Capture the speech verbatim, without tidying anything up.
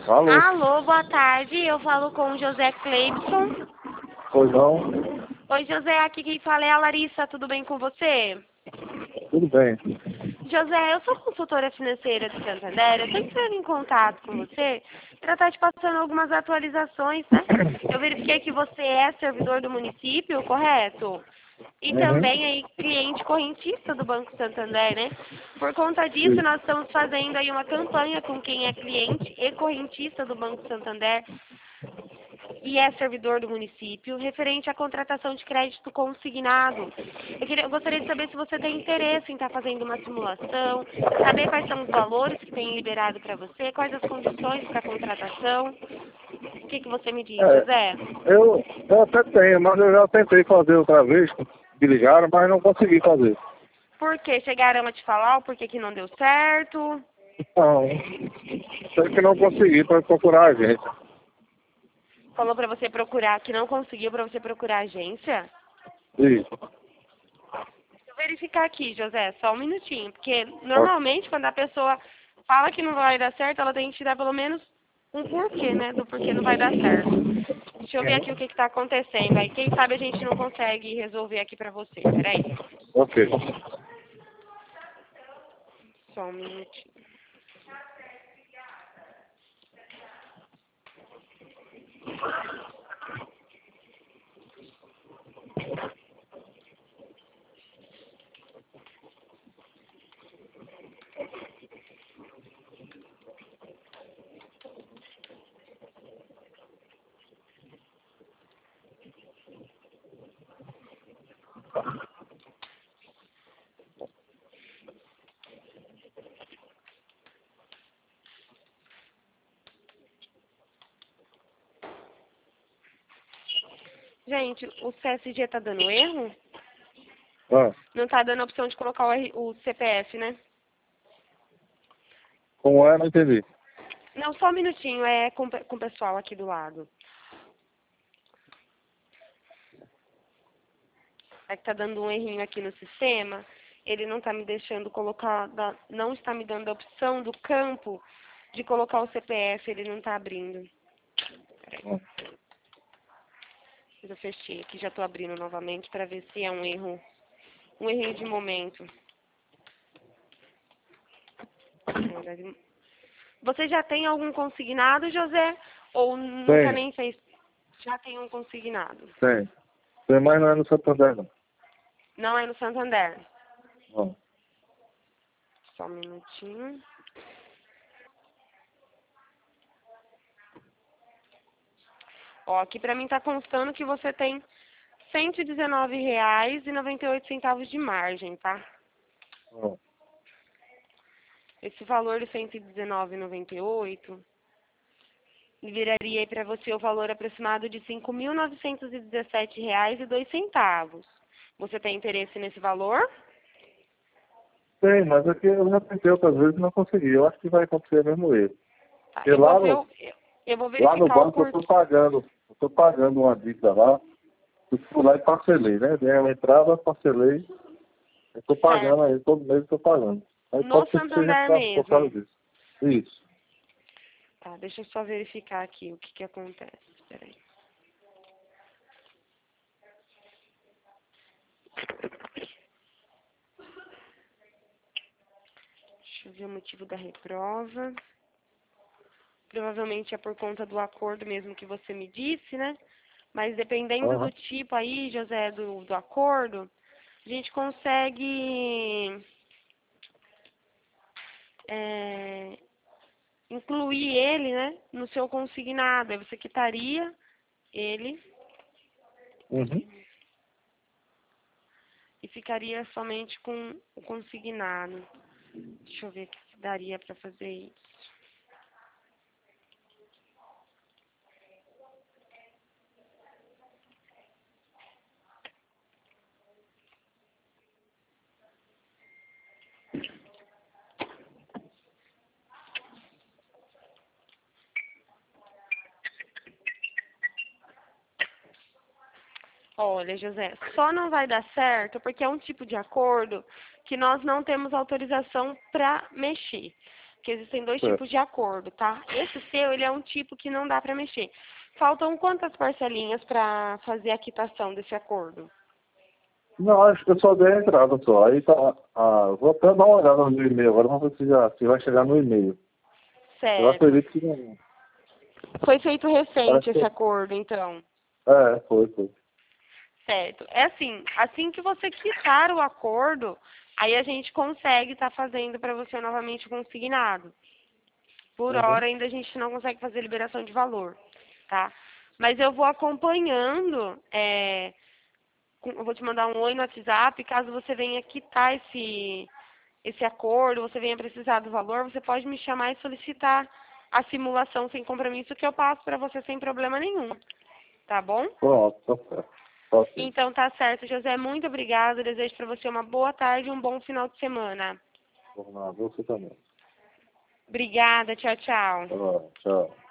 Alô? Alô, boa tarde. Eu falo com o José Cleibson. Pois não? Oi, José. Aqui quem fala é a Larissa. Tudo bem com você? Tudo bem. José, eu sou consultora financeira do Santander. Eu estou entrando em contato com você para estar te passando algumas atualizações, né? Eu verifiquei que você é servidor do município, correto? E Uhum. também aí cliente correntista do Banco Santander, né? Por conta disso, nós estamos fazendo aí uma campanha com quem é cliente e correntista do Banco Santander e é servidor do município, referente à contratação de crédito consignado. Eu, queria, eu gostaria de saber se você tem interesse em estar fazendo uma simulação, saber quais são os valores que tem liberado para você, quais as condições para a contratação. O que, que você me diz, É, José? eu, eu até tenho, mas eu já tentei fazer outra vez, me ligaram, mas não consegui fazer. Por que chegaram a te falar o porquê que não deu certo? Não, sei que não consegui para procurar a agência. Falou para você procurar, que não conseguiu para você procurar a agência? Isso. Deixa eu verificar aqui, José, só um minutinho, porque Ó, normalmente quando a pessoa fala que não vai dar certo, ela tem que te dar pelo menos um porquê, né, do porquê não vai dar certo. Deixa eu ver aqui o que está acontecendo, aí quem sabe a gente não consegue resolver aqui pra você, peraí, ok. só um minutinho. Gente, o C S G tá dando erro? Ah, Não tá dando a opção de colocar o, R- o C P F, né? como é, não entendi. Não, só um minutinho, é com, pe- com o pessoal aqui do lado. É que tá dando um errinho aqui no sistema. Ele não tá me deixando colocar, da- não está me dando a opção do campo de colocar o C P F, ele não tá abrindo. Ah, Eu fechei aqui, já tô abrindo novamente para ver se é um erro, um errinho de momento. Você já tem algum consignado, José? Ou nunca Tem, nem fez? Já tem um consignado. tem. Tem, mas não é no Santander, não. Não é no Santander. Não. Só um minutinho. Ó, aqui pra mim tá constando que você tem cento e dezenove reais e noventa e oito centavos de margem, tá? Não. Esse valor de cento e dezenove reais e noventa e oito viraria aí para você o valor aproximado de cinco mil novecentos e dezessete reais e dois centavos. Você tem interesse nesse valor? Tem, mas aqui eu já tentei outras vezes e não consegui. Eu acho que vai acontecer mesmo erro. Tá, Porque eu vou lá ver, no, o- eu vou lá no verificar o banco eu estou porquê. pagando, eu estou pagando uma dívida lá. Eu fui lá e parcelei, né? Dei uma entrada, parcelei. Eu estou pagando Certo. aí, todo mês eu estou pagando. Aí No pode ser que seja Santander pra- por causa mesmo. disso. Isso. Tá, deixa eu só verificar aqui o que que acontece. Peraí. Deixa eu ver o motivo da reprova. Provavelmente é por conta do acordo mesmo que você me disse, né? Mas dependendo do Aham. tipo aí, José, do, do acordo, a gente consegue é, incluir ele, né, no seu consignado. Aí você quitaria ele Uhum. e ficaria somente com o consignado. Deixa eu ver aqui se daria para fazer isso. Olha, José, só não vai dar certo porque é um tipo de acordo que nós não temos autorização para mexer. que existem dois Certo. tipos de acordo, tá? Esse seu, ele é um tipo que não dá para mexer. Faltam quantas parcelinhas para fazer a quitação desse acordo? Não, acho que eu só dei a entrada só. Aí tá. Ah, vou até dar uma olhada no e-mail agora, vamos ver se, já, se vai chegar no e-mail. Eu Certo. acredito que não. Foi feito recente Parece esse que. acordo, então. É, foi, foi. Certo. É assim, assim que você quitar o acordo, aí a gente consegue estar fazendo para você novamente o consignado. Por Uhum. hora ainda a gente não consegue fazer liberação de valor, tá? Mas eu vou acompanhando, é, com- eu vou te mandar um oi no WhatsApp, caso você venha quitar esse, esse acordo, você venha precisar do valor, você pode me chamar e solicitar a simulação sem compromisso que eu passo para você sem problema nenhum, tá bom? Pronto, tá certo. Tá ok. Então tá certo, José, muito obrigada, desejo para você uma boa tarde e um bom final de semana. Vamos lá, você também. Obrigada, tchau, tchau. Tá bom, tchau.